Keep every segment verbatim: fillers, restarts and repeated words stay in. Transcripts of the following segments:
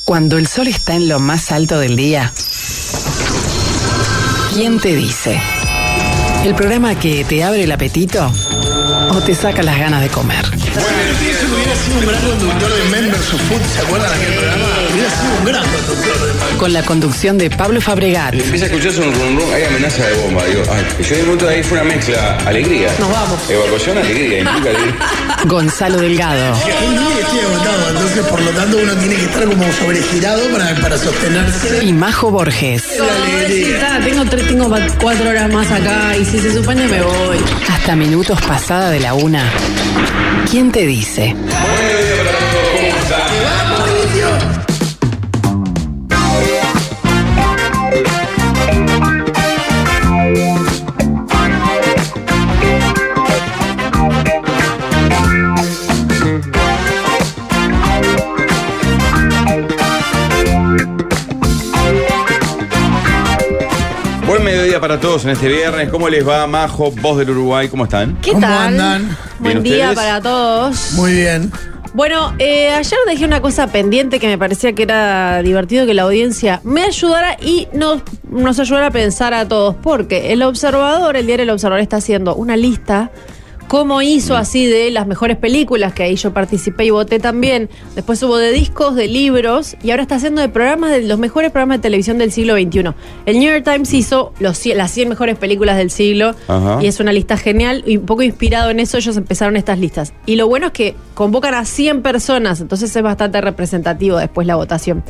Cuando el sol está en lo más alto del día, ¿quién te dice? ¿El programa que te abre el apetito o te saca las ganas de comer? Bueno, pienso que hubiera sido un gran conductor de Members of Food, ¿se acuerdan de aquel programa? Hubiera sido un gran conductor de Members. Con la conducción de Pablo Fabregat. Empieza a escucharse un rum rum, hay amenaza de bomba. Digo, ay, yo de momento de ahí fue una mezcla, alegría. Nos vamos. Evacuación, alegría, implica alegría. Gonzalo Delgado. El día estoy agotado, entonces por lo tanto uno tiene que estar como sobregirado para, para sostenerse. Y Majo Borges. Pobrecita, tengo, tres, tengo cuatro horas más acá y si se suspende me voy. Hasta minutos pasada de la una. ¿Quién te dice? Buen mediodía para todos en este viernes. ¿Cómo les va, Majo, voz del Uruguay? ¿Cómo están? ¿Qué ¿Cómo tal? andan? Buen ¿Bien día ustedes? para todos. Muy bien. Bueno, eh, ayer dejé una cosa pendiente que me parecía que era divertido que la audiencia me ayudara y nos, nos ayudara a pensar a todos, porque El Observador, el diario El Observador está haciendo una lista, como hizo así de las mejores películas, que ahí yo participé y voté también. Después hubo de discos, de libros, y ahora está haciendo de programas, de los mejores programas de televisión del siglo veintiuno. El New York Times hizo los, cien las cien mejores películas del siglo, Ajá. y es una lista genial, y un poco inspirado en eso ellos empezaron estas listas. Y lo bueno es que convocan a cien personas, entonces es bastante representativo después la votación.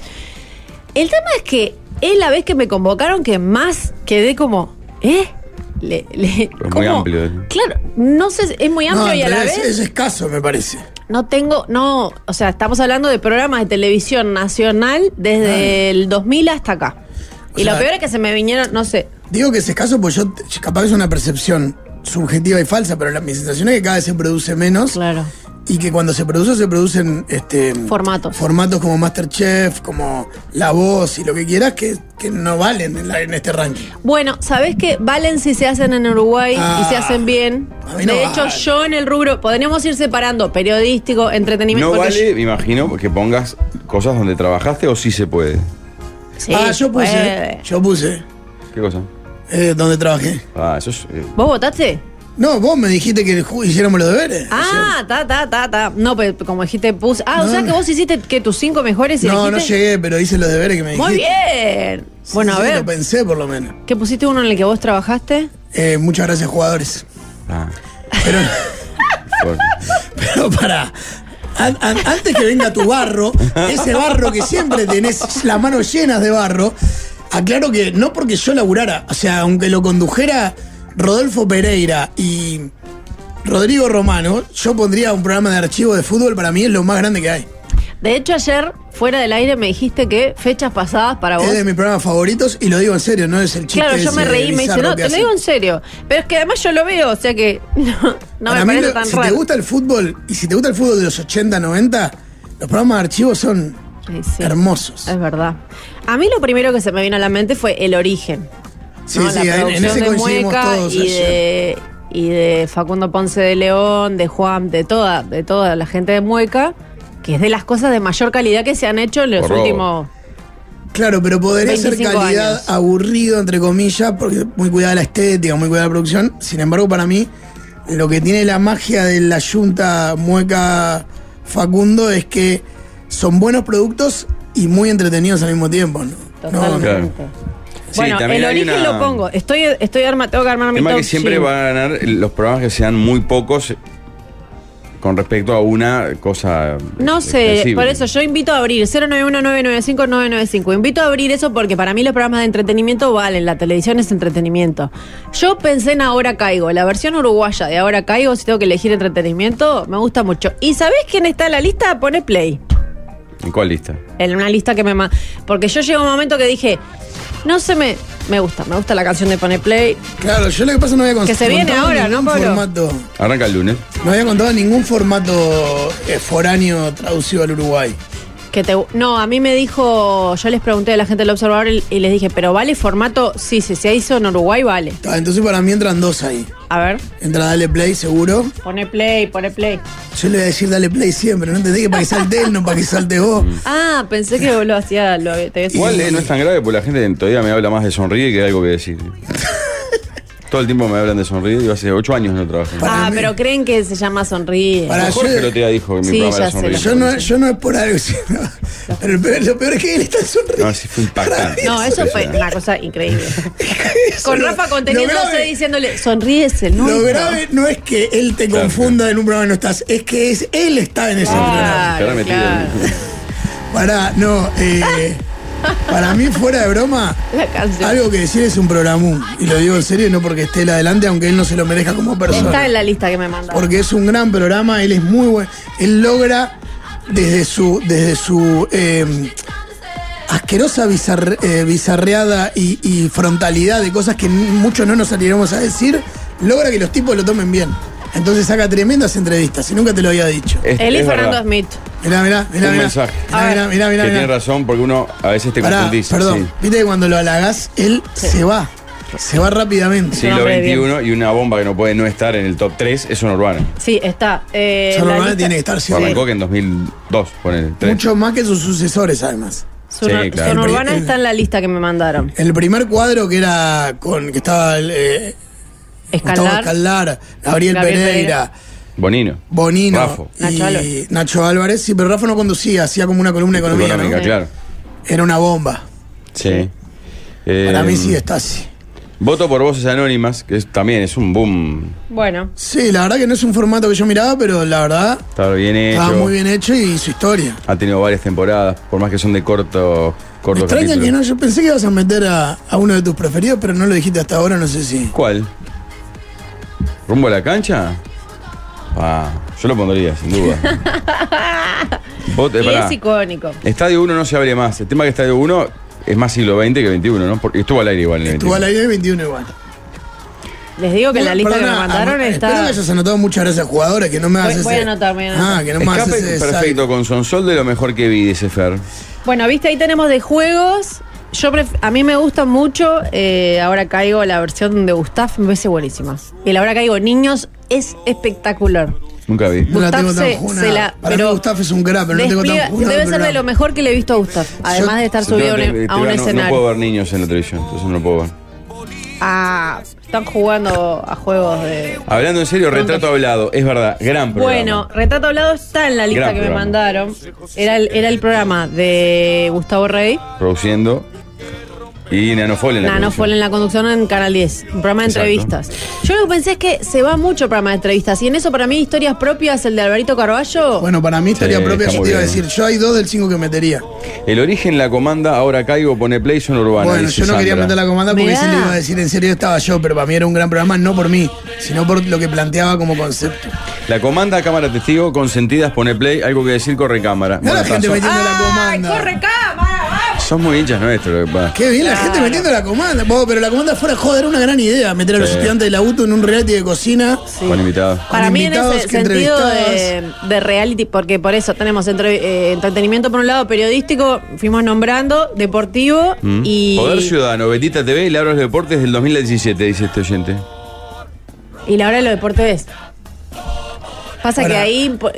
El tema es que es la vez que me convocaron que más quedé como, ¿eh? Le, le, Es muy ¿cómo? amplio. Claro, no sé, es muy amplio No, y a pero la es, vez es escaso, me parece. no tengo, no, o sea, estamos hablando de programas de televisión nacional desde Ay. el dos mil hasta acá. O Y sea, lo peor es que se me vinieron, no sé, Digo que es escaso porque yo, capaz que es una percepción subjetiva y falsa, pero la, mi sensación es que cada vez se produce menos. claro, Y que cuando se produce, se producen este, Formatos. formatos como MasterChef, como La Voz y lo que quieras, que, que no valen en, la- en este ranking. Bueno, ¿sabés qué? Valen si se hacen en Uruguay Ah, y se hacen bien. a mí no De hecho, vale. yo en el rubro, podríamos ir separando periodístico, entretenimiento. No porque vale, yo- me imagino, que pongas cosas donde trabajaste o sí se puede. Sí, ah, yo puse, puede. yo puse, ¿Qué cosa? eh, donde trabajé. Ah, eso es... eh, ¿Vos votaste? No, vos me dijiste que ju- hiciéramos los deberes. Ah, ta, ta, ta, ta. No, pero como dijiste, puse. Ah, o No, sea que no. vos hiciste que tus cinco mejores y No, no elegiste- llegué, pero hice los deberes que me dijiste. Muy bien. Sí, Bueno, sí, a ver. Lo pensé por lo menos. ¿Qué pusiste uno en el que vos trabajaste? Eh, muchas gracias, jugadores. ah, Pero, fuerte. pero para. An- an- antes que venga tu barro, ese barro que siempre tenés las manos llenas de barro, aclaro que no porque yo laburara, o sea, aunque lo condujera Rodolfo Pereira y Rodrigo Romano, yo pondría un programa de archivo de fútbol, para mí es lo más grande que hay. De hecho, ayer, fuera del aire, me dijiste que fechas pasadas para vos. Es de mis programas favoritos y lo digo en serio, no es el chiste. Claro, yo ese me reí, me dice, bizarro no, que te lo hacen. digo en serio. Pero es que además yo lo veo, o sea que no, no Para me mí, parece lo- tan si raro. te gusta el fútbol, y si te gusta el fútbol de los ochenta, noventa, los programas de archivo son Sí, sí, hermosos. es verdad. A mí lo primero que se me vino a la mente fue El Origen. Sí, ¿no? sí, La en, en producción ese de coincidimos Mueca todos y ayer. de, y de Facundo Ponce de León, de Juan, de toda, de toda la gente de Mueca, que es de las cosas de mayor calidad que se han hecho en los Horror. últimos... Claro, pero podría ser veinticinco calidad años. aburrido, entre comillas, porque muy cuidada la estética, muy cuidada la producción. Sin embargo, para mí, lo que tiene la magia de la Junta Mueca Facundo es que son buenos productos y muy entretenidos al mismo tiempo, ¿no? Totalmente. Claro. Sí, Bueno, también El hay Origen una- lo pongo. Estoy, estoy arma, tengo que armar mi El tema top. que siempre sí. van a ganar los programas que sean muy pocos con respecto a una cosa. No sé, extensible. por eso yo invito a abrir cero nueve uno nueve nueve cinco nueve nueve cinco. Invito a abrir eso porque para mí los programas de entretenimiento valen, la televisión es entretenimiento. Yo pensé en Ahora Caigo, la versión uruguaya de Ahora Caigo, si tengo que elegir entretenimiento, me gusta mucho. ¿Y sabés quién está en la lista? Pone play. ¿En cuál lista? En una lista que me... ma- Porque yo llegué a un momento que dije, no se me... Me gusta, me gusta la canción de Pone Play. Claro, yo lo que pasa no había cons- Que se viene contado ahora, ningún ¿no, Pablo? formato. Arranca el lunes. No había contado ningún formato eh, foráneo traducido al Uruguay. Que te, no, a mí me dijo, yo les pregunté a la gente del Observador y, y les dije, ¿pero vale formato? Sí, si se hizo en Uruguay, vale. Ah, entonces para mí entran dos ahí. A ver. Entra Dale Play, seguro. Pone play, pone play. Yo le voy a decir Dale Play siempre, no entendí que para que salte él, no para que salte vos. Ah, pensé que vos lo hacía, lo, te habías- Igual eh, no es tan grave porque la gente todavía me habla más de Sonríe que de algo que decir. Todo el tiempo me hablan de Sonríe y hace ocho años no trabajo. Para Ah, mí- pero creen que se llama Sonríe. Para- Jorge yo- el otro día dijo que mi Sí, programa ya era sé, Sonríe. lo Yo no, yo no es por algo, sino. Pero el peor- lo peor es que él está sonriendo. No, sí fue impactante. No, eso fue una cosa increíble. Con Lo- Rafa lo conteniéndose grave- diciéndole, sonríese, ¿no? Lo grave no es que él te Claro, confunda en un programa y no estás, es que es él está en ese programa. Te habrá metido. claro. Pará, no, eh, para mí, fuera de broma, La canción. algo que decir es un programón. Y lo digo en serio, y no porque esté él adelante, aunque él no se lo merezca como Está persona. en la lista que me mandaron. Porque es un gran programa, él es muy bueno. Él logra desde su, desde su eh, asquerosa bizarre- eh, bizarreada y, y frontalidad de cosas que n- muchos no nos animamos a decir, logra que los tipos lo tomen bien. Entonces saca tremendas entrevistas, y nunca te lo había dicho. Es- Él y es Fernando verdad. Smith. Mirá, mirá, mirá, Un mirá. mensaje. Mirá, mirá, mirá, mirá, Que mirá. tiene razón porque uno a veces te Pará, confundís. perdón, Sí. viste que cuando lo halagás, él se va. Se va rápidamente. Siglo hombre de bien. veintiuno y una bomba que no puede no estar en el top tres es Son Urbana. Sí, está. Eh, Son la Urbana lista- tiene que estar O siempre. arrancó que en dos mil dos, ponele. tres. Mucho más que sus sucesores, además. Son, Sí, claro. Son Urbana El- está en la lista que me mandaron. El primer cuadro que era con que estaba eh, Gustavo Escalar. Escalar, Gabriel, Gabriel Pereira, Pereira. Bonino. Bonino Rafo. y Nacho Álvarez. Nacho Álvarez. Sí, pero Rafa no conducía, hacía como una columna de economía, Económica, ¿no? claro. Era una bomba. Sí. Eh, Para mí sí está así. Voto por Voces Anónimas, que es- también es un boom. Bueno, Sí, la verdad que no es un formato que yo miraba, pero la verdad Está bien hecho. estaba muy bien hecho y su historia. Ha tenido varias temporadas, por más que son de corto, Me corto extraña capítulo. que no, yo pensé que ibas a meter a, a uno de tus preferidos, pero no lo dijiste hasta ahora, no sé si. ¿Cuál? ¿Rumbo a la cancha? Ah, yo lo pondría, sin duda. Vot- eh, y pará. es icónico. Estadio uno no se abre más. El tema que Estadio uno es más siglo veinte que veintiuno, ¿no? Porque estuvo al aire igual en el Estuvo al veintiuno. aire veintiuno igual. Les digo que en la lista Perdona, que me mandaron am- Espero que está. hayas anotado muchas gracias, jugadores, que no me Voy- hagas voy a ese- anotar, voy a anotar. Ah, que no me hagas Escape ese perfecto con Sonsol de lo mejor que vi, dice Fer. Bueno, viste, ahí tenemos de juegos. Yo pref- a mí me gusta mucho. eh, ahora caigo la versión de Gustav, me parece buenísima. Y la ahora caigo niños es espectacular. Nunca vi. No la Gustav tengo tan se- juna. se la- Para mí pero Gustav es un crack, pero no tengo Despliega- tan juna. debe el ser de lo programa. mejor que le he visto a Gustav. Además de estar Yo subido a te- un- te- a un te- no- No escenario. puedo ver niños en la televisión, entonces no lo puedo ver. Ah, están jugando a juegos de. Hablando en serio, Retrato Hablado, es verdad, gran programa. Bueno, Retrato Hablado está en la lista Gran que me programa. mandaron. Era el, era el programa de Gustavo Rey. Produciendo. Y Nanofol en la Nano fue en la conducción en Canal diez, un programa de Exacto. entrevistas. Yo lo que pensé es que se va mucho el programa de entrevistas. Y en eso, para mí, historias propias, el de Alvarito Carballo. Bueno, para mí, historia Sí, propia, está yo muy te iba a bien. decir, yo hay dos del cinco que metería. El origen, la comanda, ahora caigo, pone play, son urbana. Bueno, dice yo no quería Sandra. meter la comanda porque Mirá. si le iba a decir en serio estaba yo, pero para mí era un gran programa, no por mí, sino por lo que planteaba como concepto. La comanda, cámara testigo, consentidas, pone play, algo que decir, corre cámara. Mirá la Bueno, gente son- metiendo la ¡Ay, comanda. corre cámara! ¡Vamos! Son muy hinchas nuestros, lo que pasa. Qué bien, la gente metiendo la comanda. Vos, pero la comanda fuera, joder, era una gran idea meter a los Sí. estudiantes de la U T U en un reality de cocina. Con invitados. Para Con mí en invitados ese que sentido de, entrevistadas. de reality, porque por eso tenemos entre- eh, entretenimiento por un lado, periodístico, fuimos nombrando, deportivo Mm. y, Poder Ciudadano, Betita T V y Laura de los Deportes del dos mil diecisiete, dice este oyente. y la hora de los deportes. Pasa Para- que ahí po-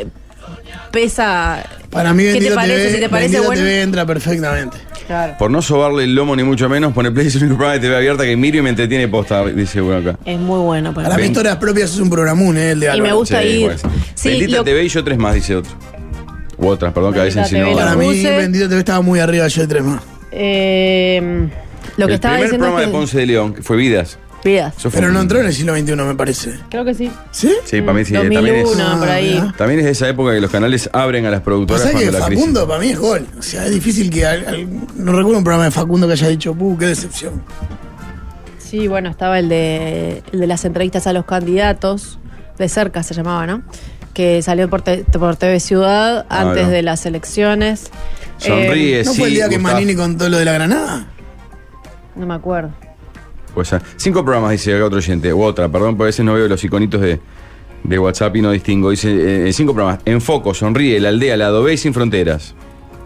pesa. Para mí, ¿Qué te Bendito parece? T V, Si te parece Bendito bueno. T V entra perfectamente. Claro. Por no sobarle el lomo ni mucho menos, pone play, es el único programa de T V abierta que miro y me entretiene posta, dice uno acá. Es muy bueno para Para mí, Ven- historias propias es un programón, ¿eh? El de Y me Álvaro. gusta ir. puede ser. Sí, Bendita lo- T V y yo tres más, dice otro. U otras, perdón, que a veces Bendita si no. T V, Para lo mí, puse. Bendito T V estaba muy arriba, yo de tres más. Eh, lo que el estaba primer diciendo programa es de que. Ponce de León, que fue Vidas. Vidas. Eso fue Pero un- no entró en el siglo veintiuno, me parece. Creo que sí. ¿Sí? Sí, para mí sí. dos mil También es, uno, por ahí. Ah, también es de esa época que los canales abren a las productoras Pasa que cuando la crisis. Facundo para mí es gol. O sea, es difícil que. al- al- no recuerdo un programa de Facundo que haya dicho, ¡puh, qué decepción! Sí, bueno, estaba el de, el de las entrevistas a los candidatos, de cerca se llamaba, ¿no? Que salió por, te- por T V Ciudad Ah, antes no. de las elecciones. Sonríe, Eh, ¿No sí, fue el día que Gustav. Manini contó lo de la Granada? no me acuerdo. Pues, ah, cinco programas, dice acá otro oyente, u otra, perdón, porque a veces no veo los iconitos de, de WhatsApp y no distingo. Dice, eh, cinco programas, Enfoco, Sonríe, La Aldea, La Adobe y Sin Fronteras.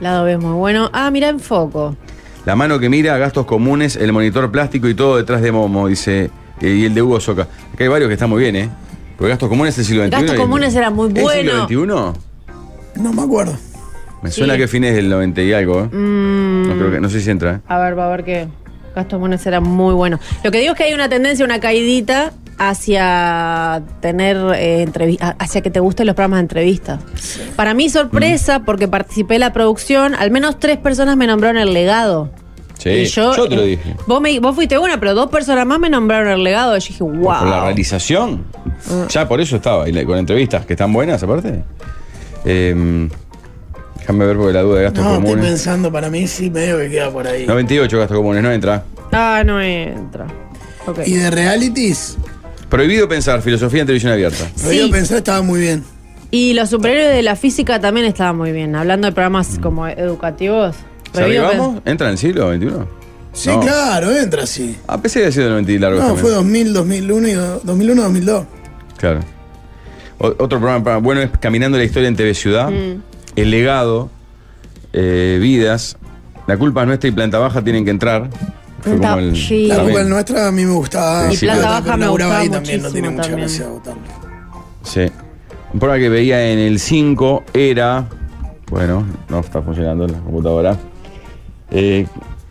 Lado B es muy bueno. Ah, mira, Enfoco. La mano que mira, gastos comunes, el monitor plástico y todo detrás de Momo, dice. eh, y el de Hugo Soca. Acá hay varios que están muy bien, ¿eh? Porque gastos comunes es el siglo veintiuno. Gastos y- comunes era muy ¿Es el bueno. siglo veintiuno? No me acuerdo. Me suena Sí. que fines del noventa y algo, ¿eh? Mm, No, creo que, no sé si entra, ¿eh? A ver, va a ver qué. Gastos comunes era muy bueno. Lo que digo es que hay una tendencia, una caidita hacia tener eh, entrevi- a- hacia que te gusten los programas de entrevista. Para mí, sorpresa, Mm. porque participé en la producción, al menos tres personas me nombraron el legado. Sí, Y yo, te lo eh, dije. Vos, me, vos fuiste una, pero dos personas más me nombraron el legado. Y yo dije, wow. Por la realización. Ya por eso estaba. Y la- con entrevistas que están buenas, aparte. Eh, déjame ver porque la duda de gastos No, estoy comunes. pensando, para mí sí medio que queda por ahí. noventa y ocho gastos comunes, no entra. Ah, no entra. Ok. Y de realities, Prohibido pensar, filosofía en televisión abierta. lo iba a Sí. pensar, estaba muy bien. Y los superhéroes de la física también estaban muy bien. Hablando de programas como educativos. ¿Se Prohibido vamos? ¿Entra en el siglo veintiuno? Sí, No. claro, entra así. Ah, pensé que había sido noventa y largo. No, también. fue dos mil, dos mil uno y do- dos mil uno, dos mil dos. Claro. O- otro programa para- bueno es Caminando la Historia en T V Ciudad. Mm. El Legado. eh, Vidas. La culpa es nuestra y Planta Baja tienen que entrar. Fue Planta- como el- sí. La también. culpa es nuestra, a mí me gustaba. Y Planta pero Baja me laburaba ahí gustaba también, no tiene muchísimo mucha también. gracia votarlo. Sí. Un programa que veía en el cinco era. Bueno, no está funcionando la computadora. Eh,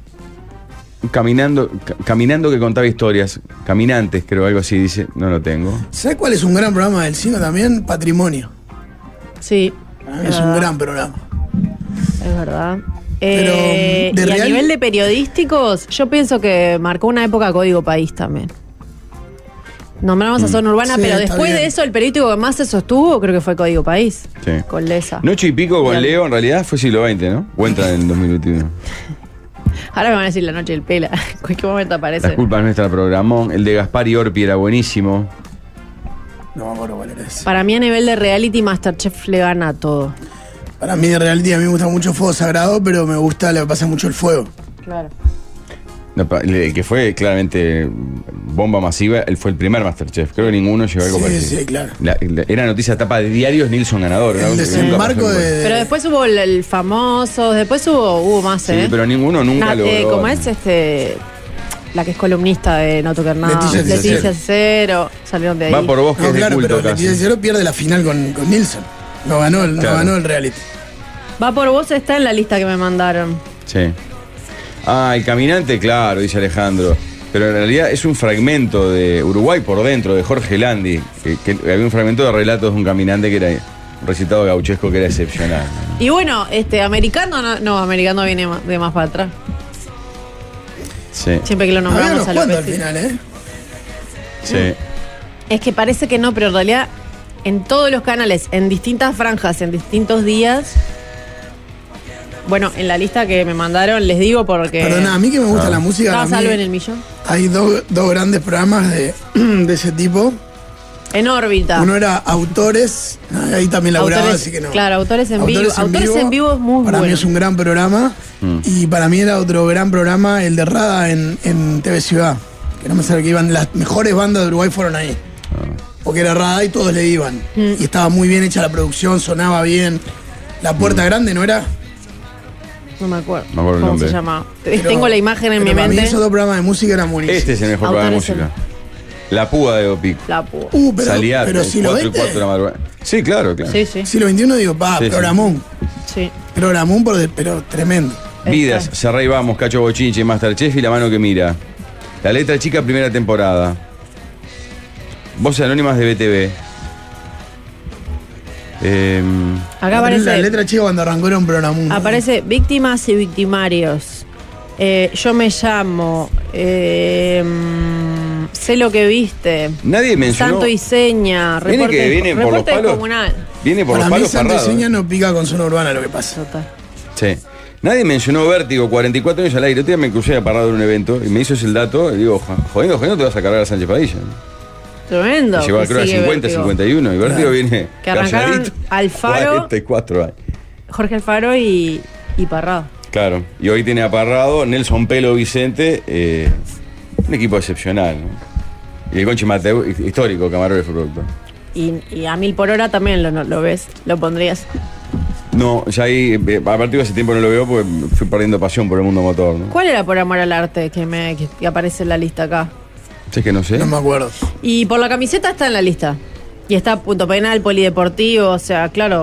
caminando, ca- caminando que contaba historias. Caminantes, creo, algo así dice. No lo tengo. ¿Sabes cuál es un gran programa del cine también? Patrimonio. Sí. Para mí es un gran programa. Es verdad. Pero, Eh, de y a real- nivel de periodísticos, yo pienso que marcó una época Código País también. Nombramos a Zona Urbana, Sí, pero está después de bien. eso, el periodístico que más se sostuvo, creo que fue Código País. Sí. Con Lesa. Noche y pico con Bien. Leo, en realidad fue siglo veinte, ¿no? O entra en el dos mil veintiuno. Ahora me van a decir La Noche del Pela. En cualquier momento aparece. La culpa es nuestra, programón. El de Gaspar y Orpi era buenísimo. No me acuerdo cuál era ese. Para mí, a nivel de reality, Masterchef le gana a todo. Para mí de reality a mí me gusta mucho Fuego Sagrado, pero me gusta, le pasa mucho el fuego. Claro. No, pa- El que fue claramente bomba masiva, él fue el primer Masterchef. Creo que ninguno llegó a algo Sí, parecido. sí, claro. La- la- era noticia tapa de diarios, Nilsson ganador. El ¿no? desembarco Nunca pasó de- Pero después hubo el, el famoso, después hubo, hubo más, Sí, ¿eh? pero ninguno nunca Na- lo eh, logró. como es este la que es columnista de No Tocar Nada, Leticia Leticia Cicero. Cicero, salieron de ahí. Va por vos que No, es claro, de culto pero casi. Leticia Cero pierde la final con, con Nilsson. No ganó, el, no Claro. ganó el reality. Va por vos, está en la lista que me mandaron. Sí. Ah, el caminante, claro, dice Alejandro. Pero en realidad es un fragmento de Uruguay por dentro, de Jorge Landi. Que, que había un fragmento de relatos de un caminante que era un recitado gauchesco que era excepcional. ¿no? Y bueno, este americano no, no, americano viene ma- de más para atrás. Sí, Siempre que lo Había nombramos unos a cuantos al López. final, ¿eh? sí. Es que parece que no, pero en realidad en todos los canales, en distintas franjas, en distintos días. Bueno, en la lista que me mandaron, les digo porque. Perdona, a mí que me gusta Ah. la música. Estaba a mí Salvo en el millón. hay dos, dos grandes programas de, de ese tipo. En órbita. Uno era Autores, no, ahí también laburaba, Autores- así que no. claro, Autores en Vivo. Autores en Vivo es muy Para mí bueno. es un gran programa. Mm. Y para mí era otro gran programa, el de Rada en, en T V Ciudad. Que no me sabe que iban, las mejores bandas de Uruguay fueron ahí. Porque era Rada y todos le iban. Mm. Y estaba muy bien hecha la producción, sonaba bien. La Puerta Grande, ¿no era? No me acuerdo. Me acuerdo el ¿Cómo nombre. se llama? Pero- Tengo la imagen en pero mi para mente. mí esos dos programas de música eran buenísimos. Este es el mejor programa de Autores en- música. La Púa de Opico. La pu- Uh, pero, Salía pero a si lo cuatro y viste, cuatro de la madrugada. Sí, claro, claro. Sí, sí. siglo veintiuno digo, pa, Sí, sí. programón. Sí. Programón, por de- pero tremendo. Vidas, Está. Cerrá y Vamos, Cacho Bochinche, Masterchef y La Mano que Mira. La Letra Chica, primera temporada. Voces Anónimas de B T V. Eh, Acá La aparece, letra chica cuando arrancó era un programón. aparece víctimas y victimarios. Eh, yo me llamo. eh, mm, sé lo que viste. nadie mencionó. Santo y seña. Viene Reporte, que viene por los reporte palos. comunal. Viene por Para los mí palos Santa Farrado, Seña ¿eh? no pica con zona urbana lo que pasa. Total. Sí. Nadie mencionó Vértigo, cuarenta y cuatro años al aire. Otro día me crucé a Parrado en un evento y me hizo ese el dato. Y digo, "Jo- jodiendo, jodiendo, te vas a cargar a Sánchez Padilla. Tremendo. Que llegó a que creo a sigue cincuenta, Vértigo. cincuenta y uno. Y Vértigo Claro. viene. Que arrancaron calladito, Alfaro. cuarenta y cuatro años. Jorge Alfaro y, y Parrado. Claro. Y hoy tiene a Parrado, Nelson Pelo Vicente. eh, un equipo excepcional, ¿no? Y el Conchi Mateo, histórico camarógrafo productor. Y, y a mil por hora también lo, lo ves, lo pondrías. No, ya ahí, eh, a partir de ese tiempo no lo veo porque fui perdiendo pasión por el mundo motor, ¿no? ¿Cuál era por amor al arte que me que, que aparece en la lista acá? Es que no sé. No me acuerdo. Y por la camiseta está en la lista. Y está Punto Penal, Polideportivo, o sea, claro,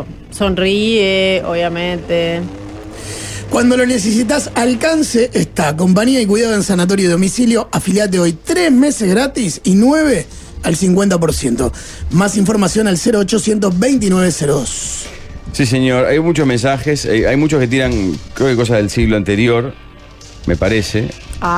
sonríe, obviamente. Cuando lo necesitas, Alcance está. Compañía y cuidado en sanatorio y domicilio. Afiliate hoy tres meses gratis y nueve al cincuenta por ciento. Más información al cero ochocientos veintinueve cero dos. Sí, señor. Hay muchos mensajes. eh, Hay muchos que tiran, creo que cosas del siglo anterior, me parece.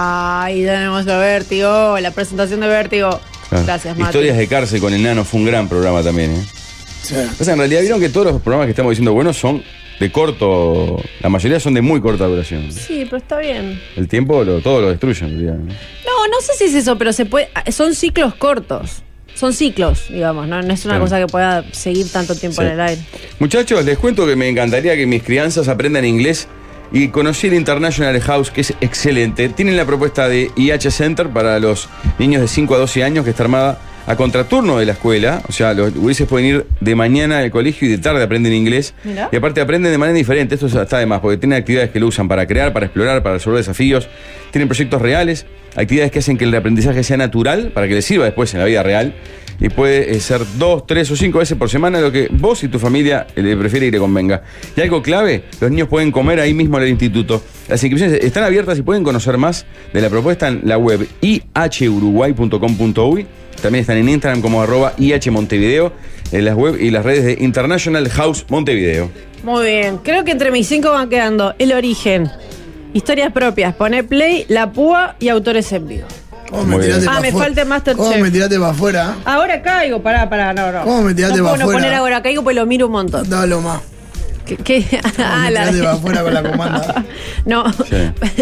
Ay, tenemos a Vértigo, la presentación de Vértigo. Claro. Gracias, Mati. Historias de cárcel con el nano fue un gran programa también, ¿eh? Sí. O sea, en realidad vieron que todos los programas que estamos diciendo buenos son de corto, la mayoría son de muy corta duración. Sí, pero está bien. El tiempo lo, todo lo destruye en realidad, ¿no? No, no sé si es eso, pero se puede. Son ciclos cortos. Son ciclos, digamos, no, no es una Claro. cosa que pueda seguir tanto tiempo Sí. en el aire. Muchachos, les cuento que me encantaría que mis crianzas aprendan inglés y conocí el International House, que es excelente. Tienen la propuesta de I H Center para los niños de cinco a doce años, que está armada a contraturno de la escuela. O sea, los gurises pueden ir de mañana al colegio y de tarde aprenden inglés. Mirá. Y aparte aprenden de manera diferente. Esto está de más, porque tienen actividades que lo usan para crear, para explorar, para resolver desafíos. Tienen proyectos reales, actividades que hacen que el aprendizaje sea natural, para que les sirva después en la vida real. Y puede eh, ser dos, tres o cinco veces por semana, lo que vos y tu familia eh, le prefiere y le convenga. Y algo clave, los niños pueden comer ahí mismo en el instituto. Las inscripciones están abiertas y pueden conocer más de la propuesta en la web i h uruguay punto com punto u y. También están en Instagram como arroba I H Montevideo, en las web y las redes de International House Montevideo. Muy bien, creo que entre mis cinco van quedando El Origen, Historias Propias, Poné Play, La Púa y Autores en Vivo. ¿Cómo Muy me bien. tiraste Ah, para me afuera? falta Masterchef. ¿Cómo me tiraste para afuera? Ahora caigo, pará, pará, no, no. ¿Cómo me tiraste no para puedo no afuera? poner ahora caigo porque lo miro un montón. Dalo más. ¿Qué? qué? Ah, me la tiraste de- para afuera con la comanda. No. Sí.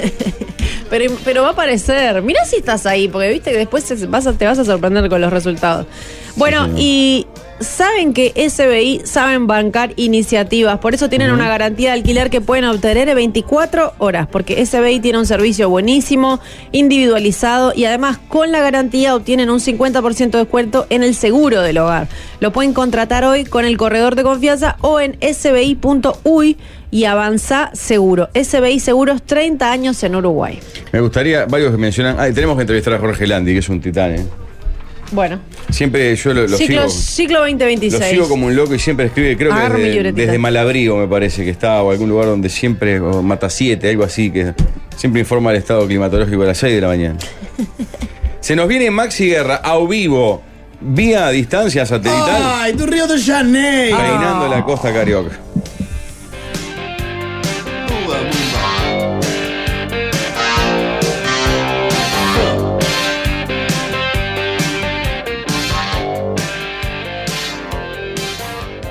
pero, pero va a aparecer. Mirá si estás ahí, porque viste que después te vas a, te vas a sorprender con los resultados. Bueno, Sí, señor. y saben que S B I saben bancar iniciativas, por eso tienen una garantía de alquiler que pueden obtener en veinticuatro horas, porque S B I tiene un servicio buenísimo, individualizado, y además con la garantía obtienen un cincuenta por ciento de descuento en el seguro del hogar. Lo pueden contratar hoy con el corredor de confianza o en s b i punto u y y avanza seguro. S B I Seguros, treinta años en Uruguay. Me gustaría, varios que mencionan, ah, tenemos que entrevistar a Jorge Landi, que es un titán, ¿eh? Bueno, Siempre yo lo, lo ciclo, sigo. ciclo veinte Lo veintiséis. sigo como un loco y siempre escribe, creo Agarro que mi desde, libretita. desde Malabrigo me parece que está, o algún lugar donde siempre, o Mata siete, algo así, que siempre informa el estado climatológico a las seis de la mañana. Se nos viene Maxi Guerra a vivo, vía distancia satelital, ¡Ay, tu Río de Janeiro! peinando la costa carioca.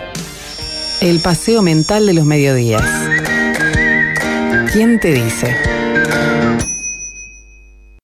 El paseo mental de los mediodías. ¿Quién te dice?